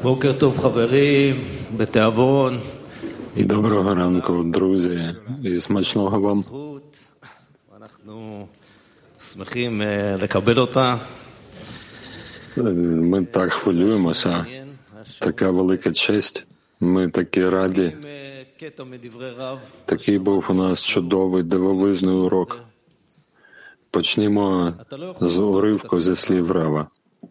בוקר טוב חברים, בתיאבון. Доброго ранку, друзі, і смачного вам. אנחנו שמחים לקבל אותה. Ми так хвилюємося. Така велика честь. Ми такі раді. Такий був у нас чудовий, дивовижний урок. Почнімо з уривку зі слів Рава.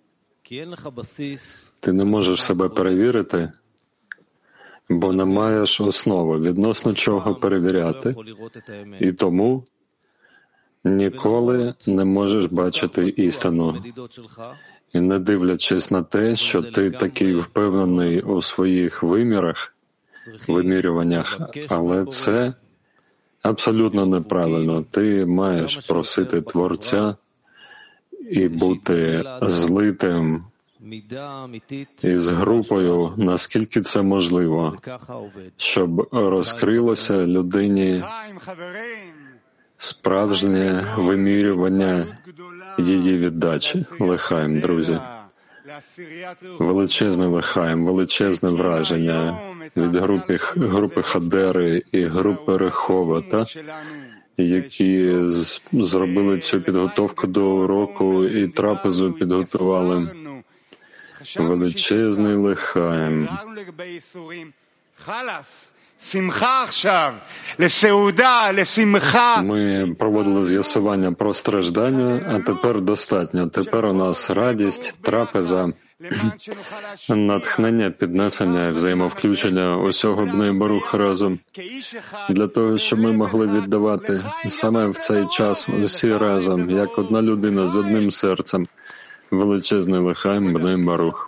Ти не можеш себе перевірити, бо не маєш основи, відносно чого перевіряти, і тому ніколи не можеш бачити істину. І не дивлячись на те, що ти такий впевнений у своїх вимірюваннях, але це абсолютно неправильно. Ти маєш просити Творця і бути злитим із групою, наскільки це можливо, щоб розкрилося людині справжнє вимірювання її віддачі. Лехаєм, друзі. Величезне лехаєм, величезне враження від групи Хадери і групи Реховата, які зробили цю підготовку до уроку і трапезу підготували. Величезний лехаєм. Ми проводили з'ясування про страждання, а тепер достатньо. Тепер у нас радість, трапеза, натхнення, піднесення і взаємовключення усього Бней Барух разом. Для того, щоб ми могли віддавати саме в цей час усі разом, як одна людина з одним серцем. Величезний лехаєм Бней Барух.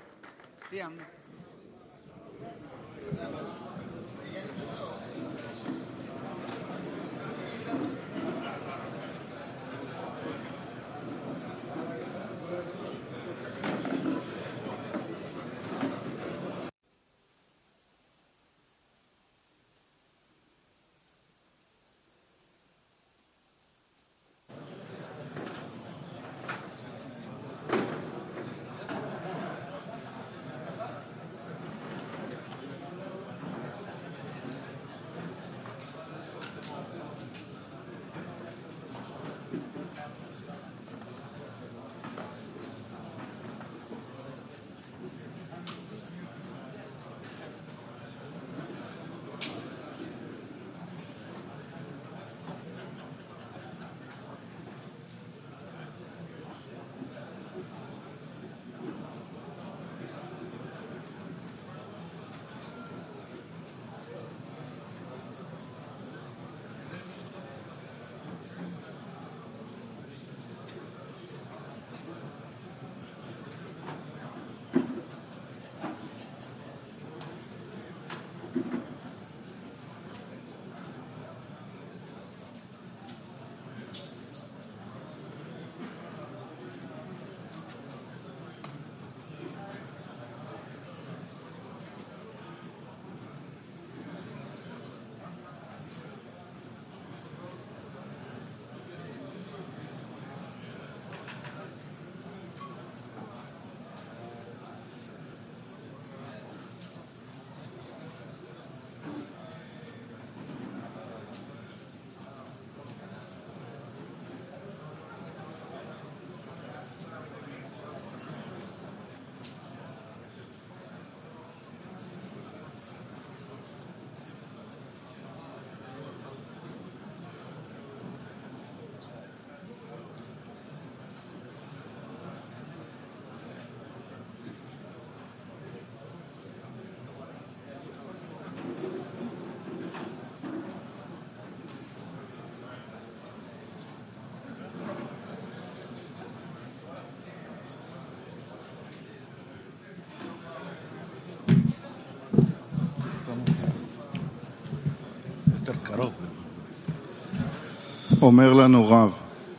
אומר לנו רב,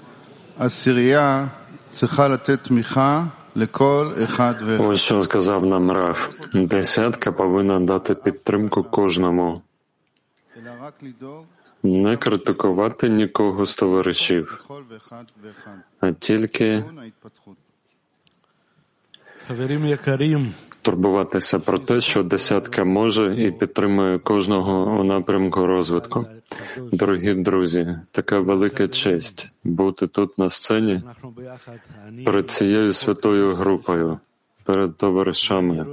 עשירייה צריכה לתת תמיכה לכל אחד ואחד. Ось що сказав нам Рав. Десятка повинна дати підтримку кожному. Не критикувати нікого з товаришів, а тільки турбуватися про те, що десятка може і підтримує кожного у напрямку розвитку. Дорогі друзі, така велика честь бути тут на сцені перед цією святою групою, перед товаришами.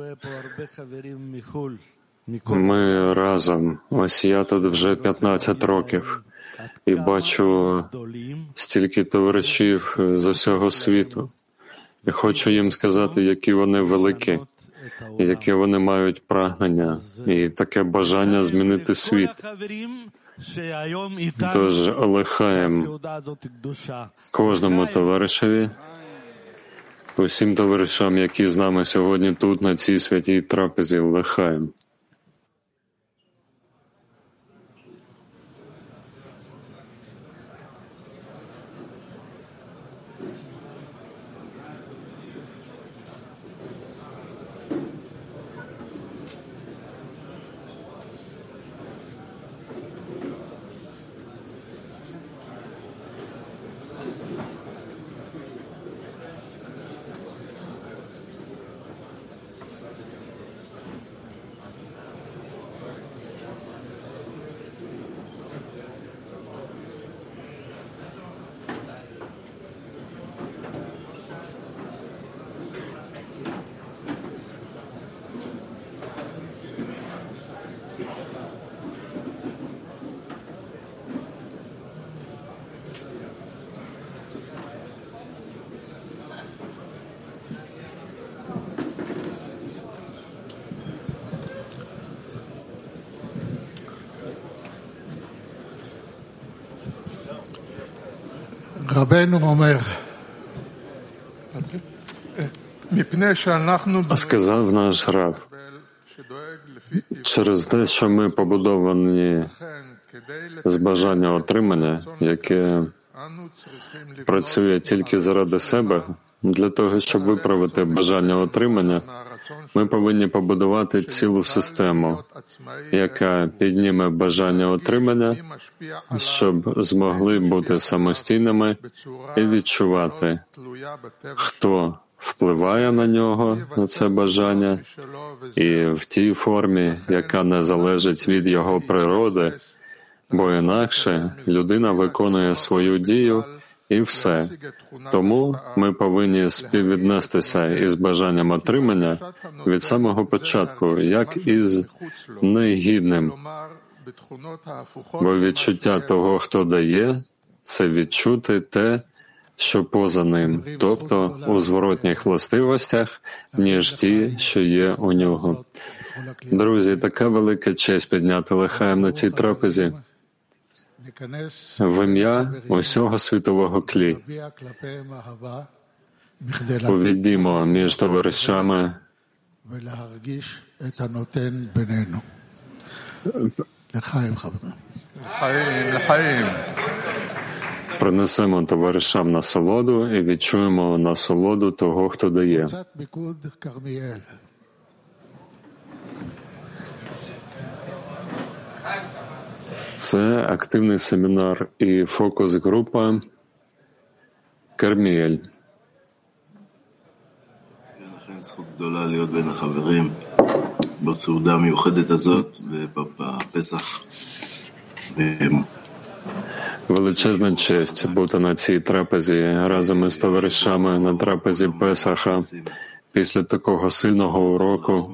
Ми разом. Ось я тут вже 15 років і бачу стільки товаришів з усього світу. І хочу їм сказати, які вони великі, яке вони мають прагнення і таке бажання змінити світ. Тож лехаєм кожному товаришеві, усім товаришам, які з нами сьогодні тут, на цій святій трапезі, лехаєм. Сказав наш Рав, через те, що ми побудовані з бажання отримання, яке працює тільки заради себе, для того, щоб виправити бажання отримання, ми повинні побудувати цілу систему, яка підніме бажання отримання, щоб змогли бути самостійними і відчувати, хто впливає на нього, на це бажання, і в тій формі, яка не залежить від його природи, бо інакше людина виконує свою дію і все. Тому ми повинні співвіднестися із бажанням отримання від самого початку, як із негідним. Бо відчуття того, хто дає, це відчути те, що поза ним, тобто у зворотніх властивостях, ніж ті, що є у нього. Друзі, така велика честь підняти лехаєм на цій трапезі в ім'я усього світового клі. Увійдімо між товаришами принесемо товаришам насолоду і відчуємо насолоду того, хто дає. Це активний семінар і фокус-група Карміель. זכות גדולה להיות בין החברים בסעודה המיוחדת הזאת בפסח. Величезна честь бути на цій трапезі разом із товаришами на трапезі Песаха після такого сильного уроку,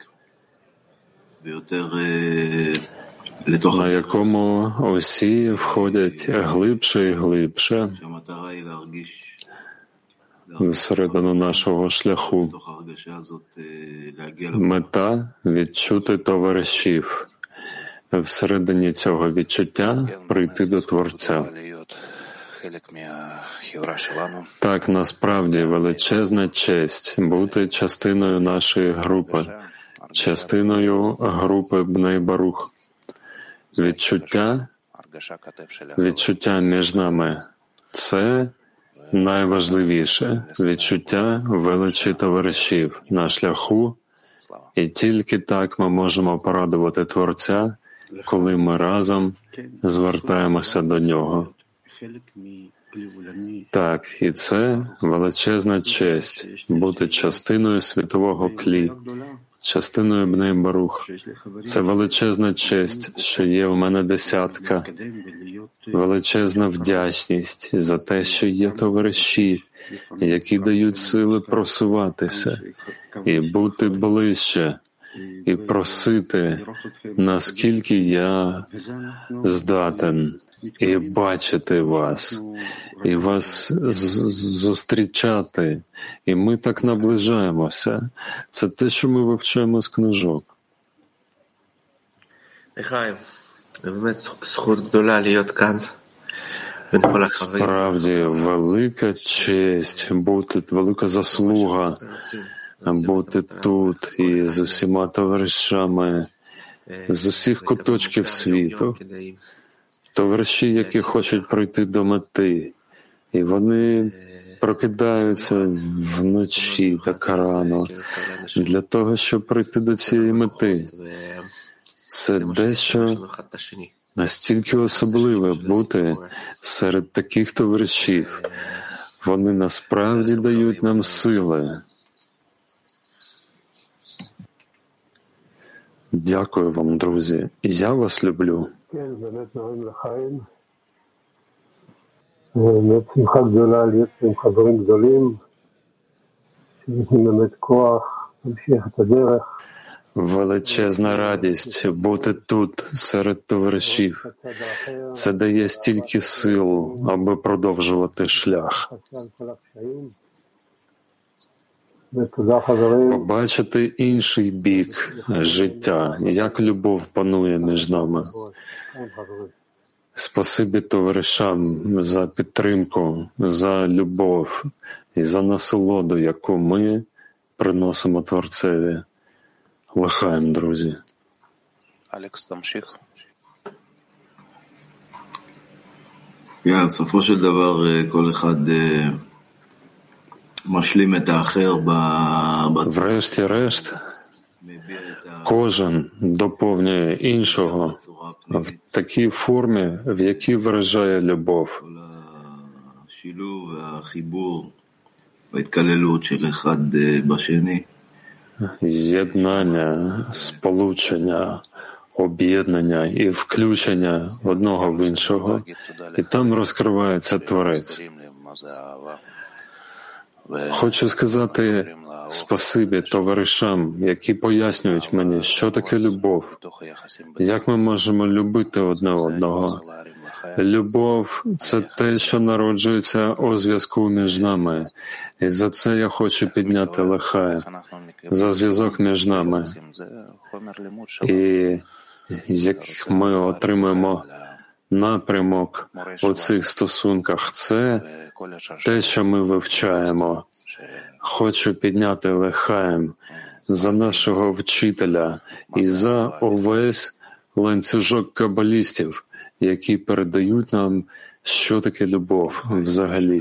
на якому усі входять глибше і глибше всередину нашого шляху. Мета – відчути товаришів. Всередині цього відчуття прийти до Творця. Так, насправді, величезна честь бути частиною нашої групи, частиною групи Бней Барух. Відчуття між нами – це найважливіше. Відчуття величі товаришів на шляху, і тільки так ми можемо порадувати Творця, коли ми разом звертаємося до Нього. Так, і це величезна честь бути частиною світового клі, частиною Бней Барух. Це величезна честь, що є в мене десятка, величезна вдячність за те, що є товариші, які дають сили просуватися і бути ближче, і просити, наскільки я здатен, і бачити вас, і вас зустрічати. І ми так наближаємося. Це те, що ми вивчаємо з книжок. Справді, велика честь, велика заслуга бути тут і з усіма товаришами з усіх куточків світу. Товариші, які хочуть прийти до мети, і вони прокидаються вночі так рано для того, щоб прийти до цієї мети. Це дещо настільки особливе бути серед таких товаришів. Вони насправді дають нам сили. Дякую вам, друзі. І я вас люблю. באמת שמחה גדולה להיות עם חברים גדולים שנותנים באמת כוח להמשיך את הדרך. Величезна радість бути тут, серед товаришів. Це дає стільки сил, аби продовжувати шлях. Побачити інший бік життя, як любов панує між нами. Спасибі товаришам за підтримку, за любов і за насолоду, яку ми приносимо Творцеві. Лахаєм, друзі. Алекс, תמשיך. בסופו של דבר כל אחד משלים את האחר Врешті-решт, кожен доповнює іншого в такій формі, в якій виражає любов. השילוב והחיבור וההתקללות של אחד בשני. З'єднання, сполучення, об'єднання і включення одного в іншого, і там розкривається Творець. Хочу сказати спасибі товаришам, які пояснюють мені, що таке любов, як ми можемо любити одне одного. Любов – це те, що народжується у зв'язку між нами, і за це я хочу підняти лахай, за зв'язок між нами. І як ми отримуємо напрямок у цих стосунках, це те, що ми вивчаємо. Хочу підняти лахаєм за нашого вчителя і за увесь ланцюжок кабалістів, які передають нам, що таке любов взагалі.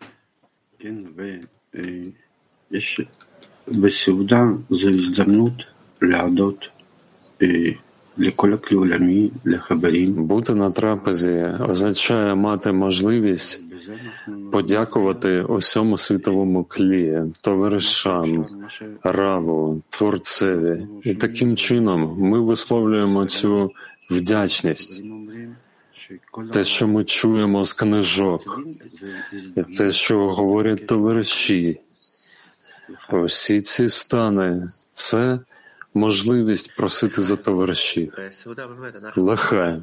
בסעודה זו הזדמנות להודות לכל הכלי העולמי, לחברים. Бути на трапезі означає мати можливість подякувати усьому світовому клі, товаришам, Раву, Творцеві. І таким чином ми висловлюємо цю вдячність. Те, що ми чуємо з книжок, і те, що говорять товариші. Усі ці стани – це можливість просити за товаришів. Лахай.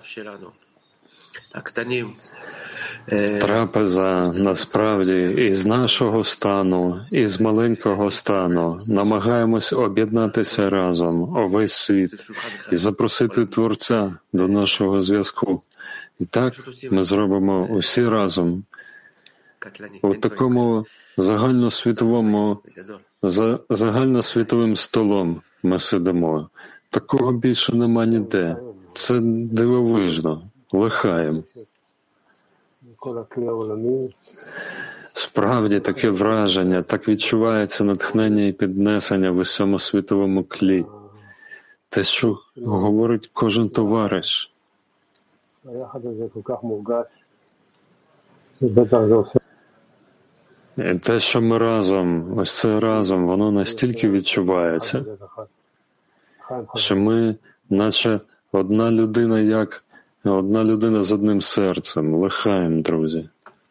Трапеза, насправді, із нашого стану, із маленького стану намагаємось об'єднатися разом, увесь світ, і запросити Творця до нашого зв'язку. І так ми зробимо усі разом. У такому загальносвітовим столом ми сидимо. Такого більше нема ніде. Це дивовижно. Лахаєм. Справді таке враження, так відчувається натхнення і піднесення в усьому світовому клі. Те, що говорить кожен товариш. ובטח זה עושה І те, що ми разом, ось це разом, воно настільки відчувається, בודד אחד. חיים חזק. що ми, наче одна людина, як одна людина з одним серцем. Лихаєм, друзі.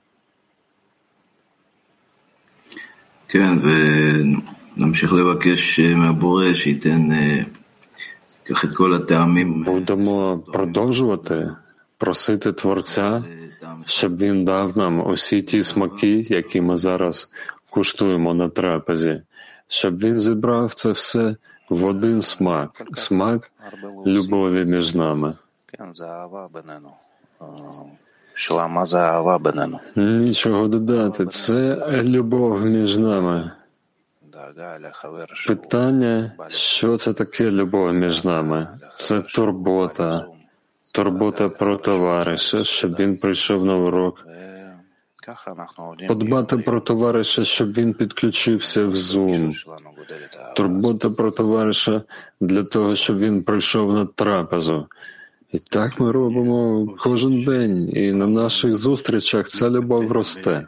כן, ונמשיך לבקש מהבורא שייתן, קח את כל הטעמים. Будемо продовжувати просити Творця, щоб він дав нам усі ті смаки, які ми зараз куштуємо на трапезі, щоб він зібрав це все в один смак, смак любові між нами. כן, זה אהבה בינינו. שאלה, מה זה אהבה בינינו? Нічого додати, це любов між нами. דאגה לחבר שהוא Питання, що це таке любов між нами? Це турбота про товариша, щоб він прийшов на урок, וככה אנחנו עובדים. подбати про товариша, щоб він підключився в Zoom, שלנו גודלת האהבה. турбота про товариша для того, щоб він прийшов на трапезу. І так ми робимо кожен день, і на наших зустрічах ця любов росте.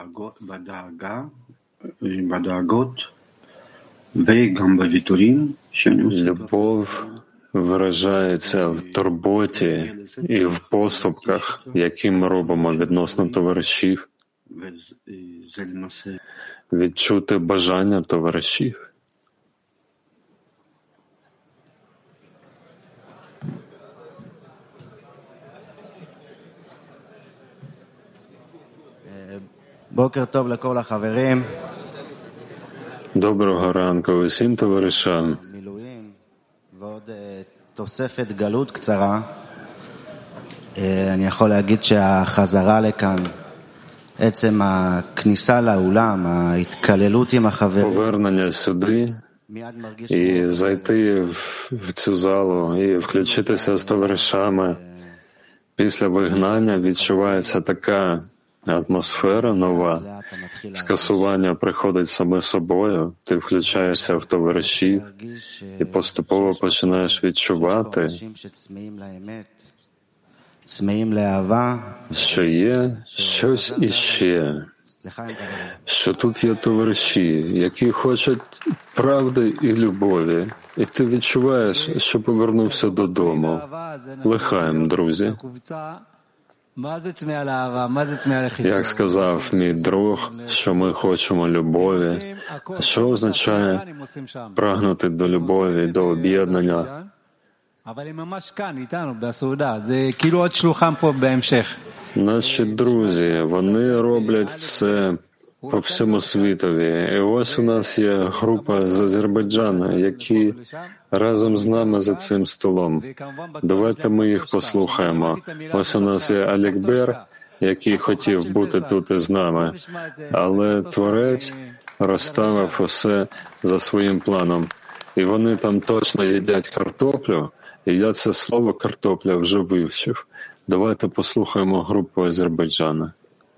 בדאגות וגם בוויתורים שאני עושה. Любов виражається в турботі і в поступках, які ми робимо відносно товаришів, וזה למעשה відчути бажання товаришів. בוקר טוב לכל החברים. Доброго ранку усім товаришам. מילואים ועוד תוספת גלות קצרה. אני יכול להגיד שהחזרה לכאן, עצם הכניסה לאולם, ההתקללות עם החברים, Повернення сюди מיד מרגיש і зайти в цю залу і включитися з товаришами. Після вигнання відчувається така атмосфера нова. לאט אתה מתחיל Скасування приходить саме собою, ти включаєшся в товаришів להרגיש і поступово починаєш відчувати, אנשים שצמאים לאמת, צמאים לאהבה. що є щось іще, לחיים חברים. що тут є товариші, які хочуть правди і любові, і ти відчуваєш, що повернувся додому. Лихаєм, друзі. Як сказав мій друг, що ми хочемо любові, що означає прагнути до любові, до об'єднання. Наші друзі, вони роблять це по всьому світові. І ось у нас є група з Азербайджану, які разом з нами за цим столом. Давайте ми їх послухаємо. Ось у нас є Алікбер, який хотів бути тут із нами, але Творець розставив усе за своїм планом. І вони там точно їдять картоплю, і я це слово «картопля» вже вивчив. Давайте послухаємо групу Азербайджану.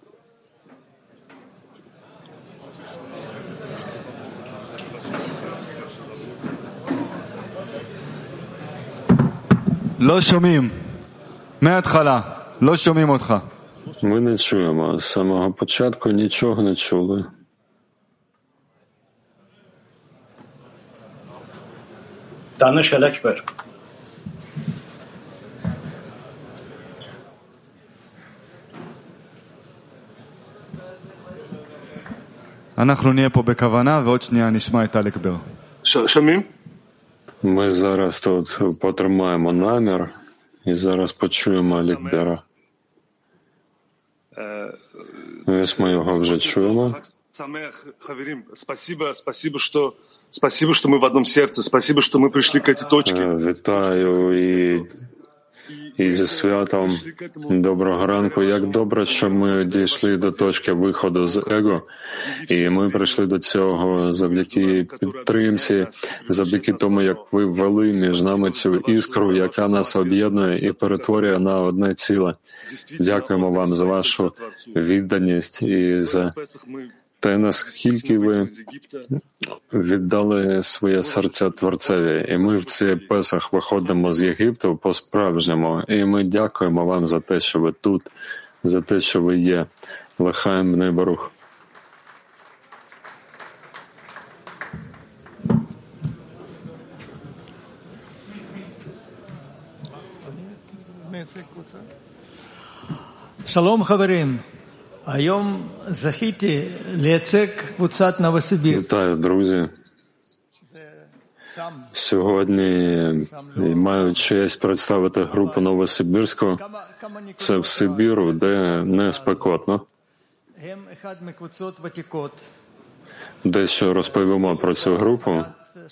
לא שומעים. מההתחלה. לא שומעים אותך. Ми не чуємо. З самого початку нічого не чули. דניש אלקבר. אנחנו נהיה פה בכוונה, ועוד שנייה נשמע את אלכבר. שומעים? Ми зараз тут потримаємо намір і зараз почуємо Алікбера. Ось ми його вже чуємо. Самех, חברים, спасибо, что мы в одном сердце, спасибо, что мы пришли к этой точке. Вітаю і зі святом. Доброго ранку. Як добре, що ми дійшли до точки виходу з его, і ми прийшли до цього завдяки підтримці, завдяки тому, як ви ввели між нами цю іскру, яка нас об'єднує і перетворює на одне ціле. Дякуємо вам за вашу відданість і за те, наскільки ви віддали своє серце Творцеві. І ми в цей Песах виходимо з Єгипту по-справжньому. І ми дякуємо вам за те, що ви тут за те, що ви є. Лахаєм бней барух. שלום חברים, היום זכיתי לייצג קבוצת נובוסибірськ. Вітаю, друзі. Сьогодні маю честь представити групу Новосибірську. Це в Сибіру, де не спекотно. Дещо розповімо про цю групу.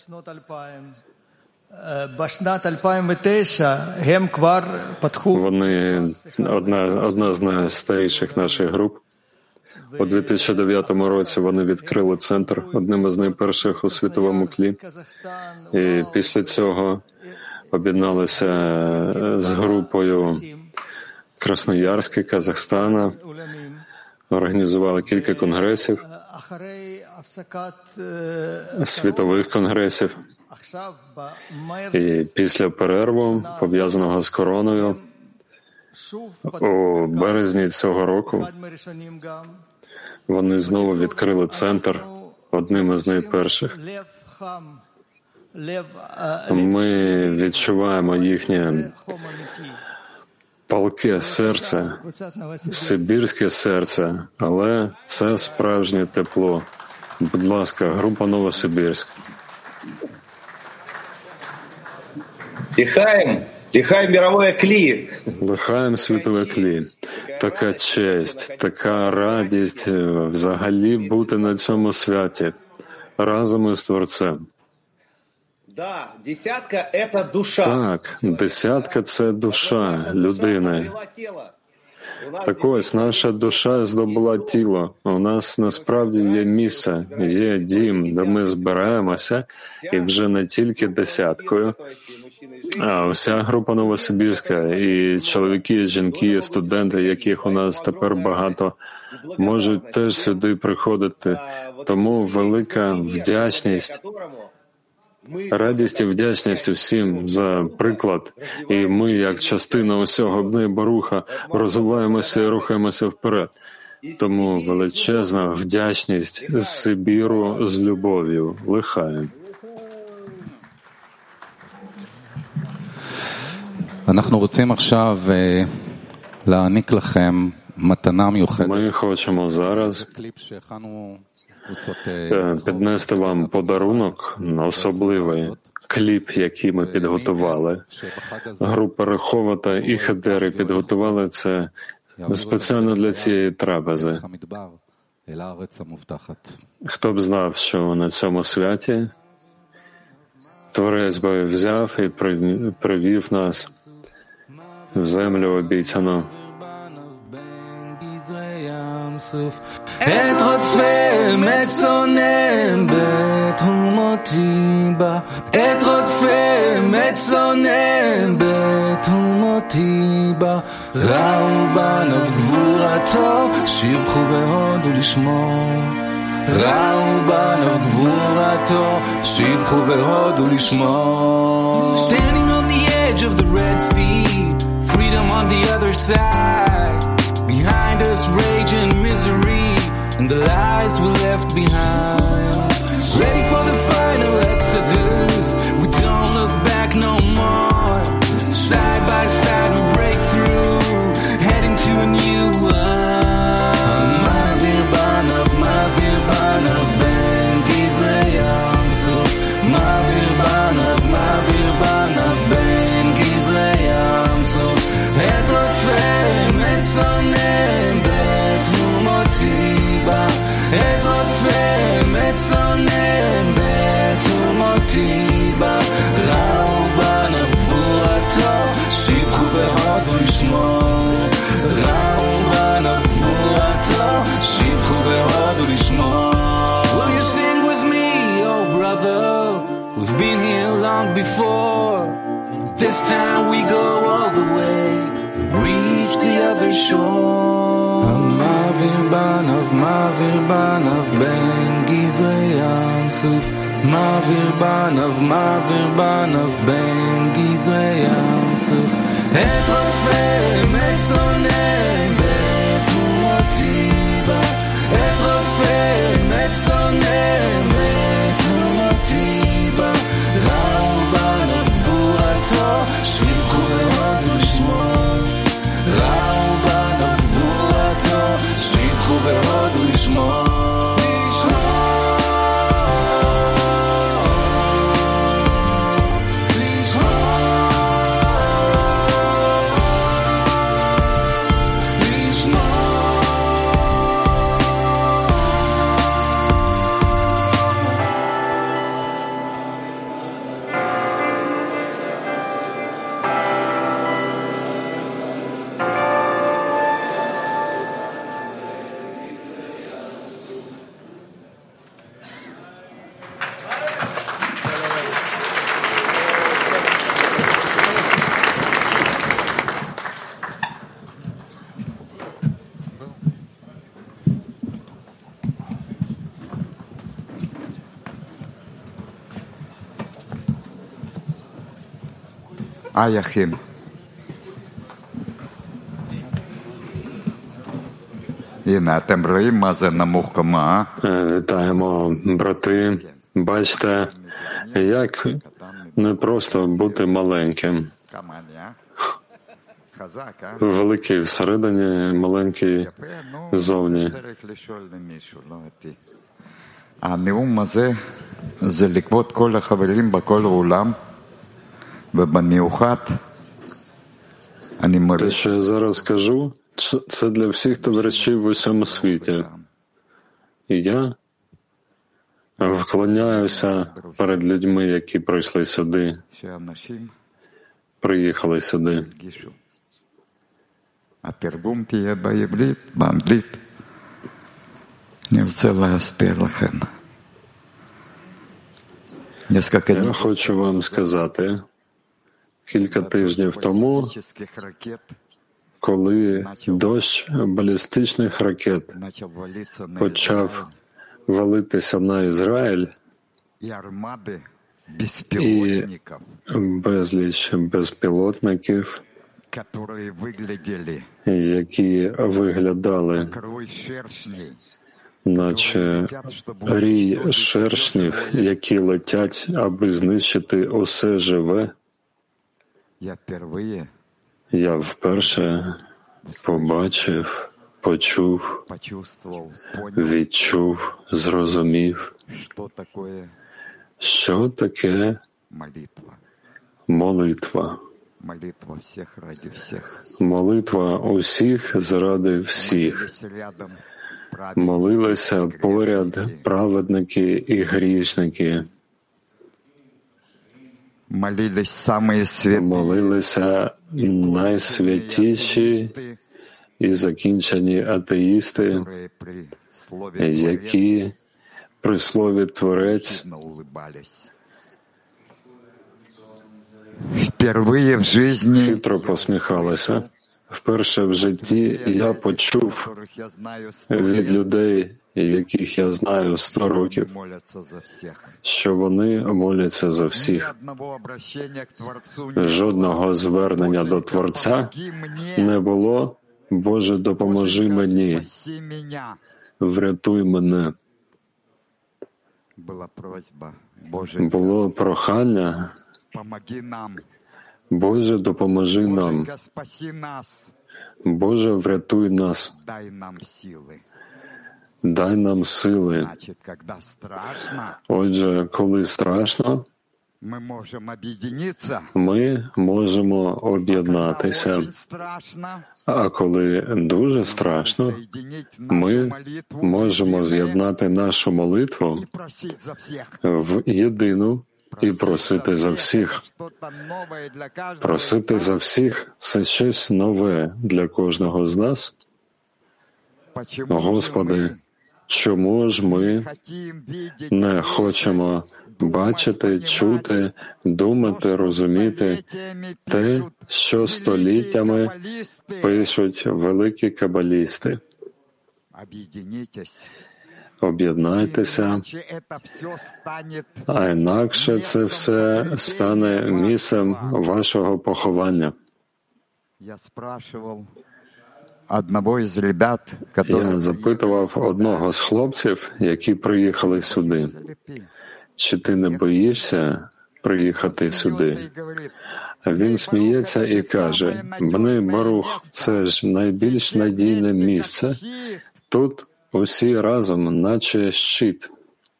Вони одна з найстаріших наших груп. У 2009 році вони відкрили центр, одним із найперших у світовому тлі. І після цього об'єдналися з групою Красноярська, Казахстана, організували кілька конгресів, світових конгресів. І після перерву, пов'язаного з короною, у березні цього року вони знову відкрили центр, одним із найперших. Ми відчуваємо їхнє палке серце, сибірське серце, але це справжнє тепло. Будь ласка, група Новосибірськ. Лихаєм мировое клі. Лихаєм світове клі. Така честь, така радість взагалі бути на цьому святі разом із Творцем. Да, десятка – это душа. Так, десятка – це душа людини. Так ось, наша душа здобула тіло. У нас насправді є місце, є дім, де ми збираємося, і вже не тільки десяткою, а вся група Новосибірська, і чоловіки, і жінки, і студенти, яких у нас тепер багато, можуть теж сюди приходити. Тому велика вдячність, радість і вдячність усім за приклад. І ми, як частина усього бней баруха, розвиваємося і рухаємося вперед. Тому величезна вдячність з Сибіру з любов'ю. Лихаєм. אנחנו רוצים עכשיו להעניק לכם מתנה מיוחדת. Ми хочемо зараз піднести вам подарунок особливий, кліп, який ми підготували. Група Реховата і Хедери підготували це спеціально для цієї трапези. Хто б знав, що на цьому святі Творець би взяв і привів нас в землю обіцяну. את רודפי מצונם בתהומותי בה, את רודפי מצונם בתהומותי בה, ראו בנו גבורתו, שבחו והודו לשמו. ראו בנו גבורתו, שבחו והודו לשמו. Standing on the edge of the Red Sea, freedom on the other side. Behind us rage and misery, and the lies we left behind. Ready for the final exodus, we don't look back no more. Side by side we break through, heading to a new one. Ma'avir banav ben gizrei Yam Suf. Ma'avir banav ben gizrei Yam Suf. Et rotfei מצונם בתהומותי בה, את רודפי מצונם בתהומותי בה, ראו בנו גבורתו, שבחו והודו לשמו. ראו בנו גבורתו, שבחו והודו לשמו. Will you sing with me, oh brother? We've been here long before. This time we go all the way, reach the other shore. Ma'avir banav ben gizrei Yam Suf. Ma'avir banav ben gizrei Yam Suf. Et rofei מצונם ben Аяхим. Вітаємо, брати. Бачите, як не просто бути маленьким. Великий всередині, маленький зовні. הנאום הזה זה לכבוד כל החברים בכל העולם, ובמיוחד אני Те, що я зараз скажу, це для всіх товаришів в усьому світі. І я вклоняюся перед людьми, які прийшли сюди, приїхали сюди. התרגום תהיה בעברית, באנגלית. אני רוצה להסביר לכם. Я хочу вам сказати, кілька тижнів тому, коли дощ балістичних ракет почав валитися на Ізраїль, і безліч безпілотників, які виглядали, наче рій шершнів, які летять, аби знищити усе живе, я вперше побачив, почув, відчув, зрозумів, що таке молитва. Молитва усіх заради всіх. Молилися поряд праведники і грішники. Молилися найсвятіші і закінчені атеїсти, які при слові «Творець» хитро посміхалися. Вперше в житті я почув від людей, яких я знаю 100 років, що вони моляться за всіх. Жодного звернення до Творця не було «Боже, допоможи мені, врятуй мене». Було прохання «Боже, допоможи нам, Боже, врятуй нас, дай нам сили». Отже, коли страшно, ми можемо об'єднатися, а коли дуже страшно, ми можемо з'єднати нашу молитву в єдину і просити за всіх. Просити за всіх – це щось нове для кожного з нас. Господи, чому ж ми не хочемо бачити, чути, думати, розуміти те, що століттями пишуть великі кабалісти? Об'єднайтеся, а інакше це все стане місцем вашого поховання. Я запитував одного з хлопців, які приїхали сюди, чи ти не боїшся приїхати сюди? А він сміється і каже, «Бней Барух – це ж найбільш надійне місце, тут усі разом, наче щит».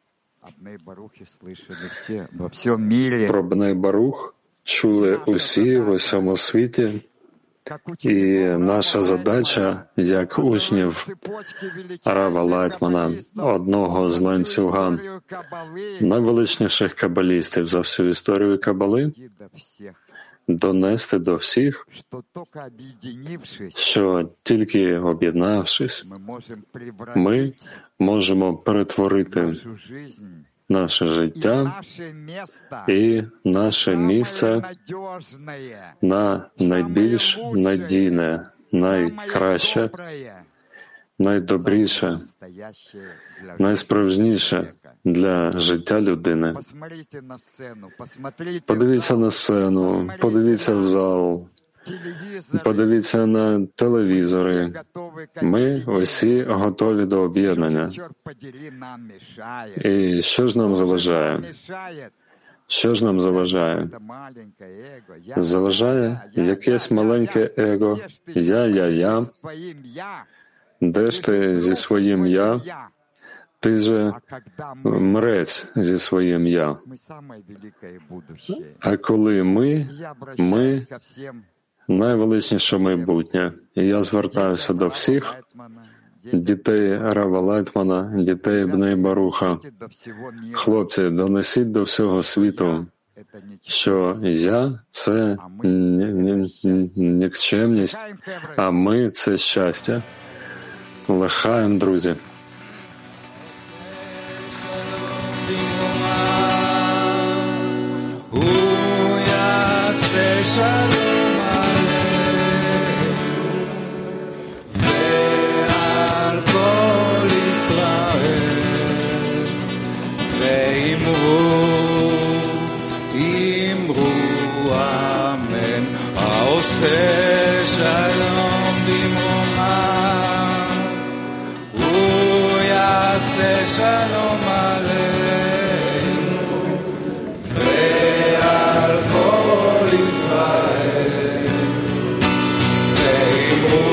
Про Бней Барух чули усі в усьому світі, і наша задача, як учнів Рава Лайтмана, одного з ланцюга найвеличніших кабалістів за всю історію Кабали, донести до всіх, що тільки об'єднавшись, ми можемо перетворити наше життя і наше місце на найбільш надійне, найкраще, найдобріше, найсправжніше для життя людини. Подивіться на сцену, подивіться в зал, подивіться на телевізори. Ми усі готові до об'єднання. І що ж нам заважає? Що ж нам заважає? Заважає якесь маленьке его, я. Де ж ти зі своїм «я»? Ти же мрець зі своїм «я». А коли ми найвеличніше майбутнє. І я звертаюся до всіх дітей Рава Лайтмана, дітей Бней Баруха. Хлопці, донесіть до всього світу, що «я» — це нікчемність, а ми — це щастя. Лехаєм, друзі. שלום עלינו ועל כל ישראל ואמרו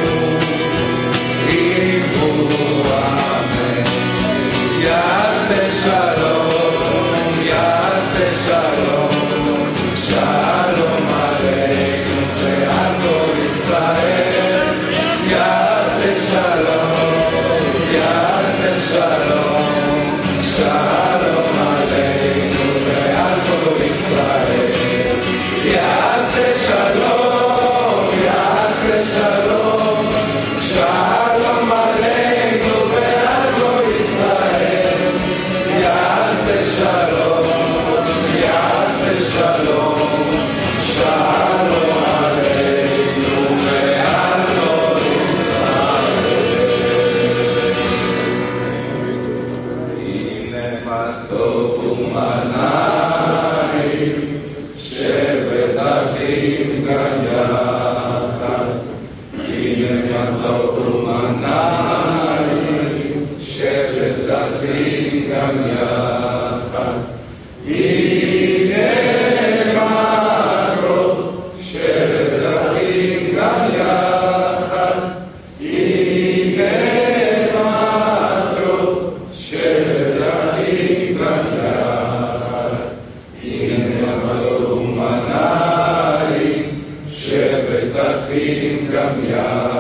אמן יעשה שלום שלום עלינו ועל כל ישראל יעשה שלום שלום עלינו ועל כל ישראל יעשה שלום שלום עלינו ועל כל ישראל יעשה שלום שלום עלינו ועל כל טוב ומנעים שבט אחים גם יחד הנה מה טוב ומנעים שבט אחים גם יחד הנה מה טוב שבט אחים גם יחד הנה מה טוב שבט אחים גם יחד הנה טוב ומנעים שבט אחים גם יחד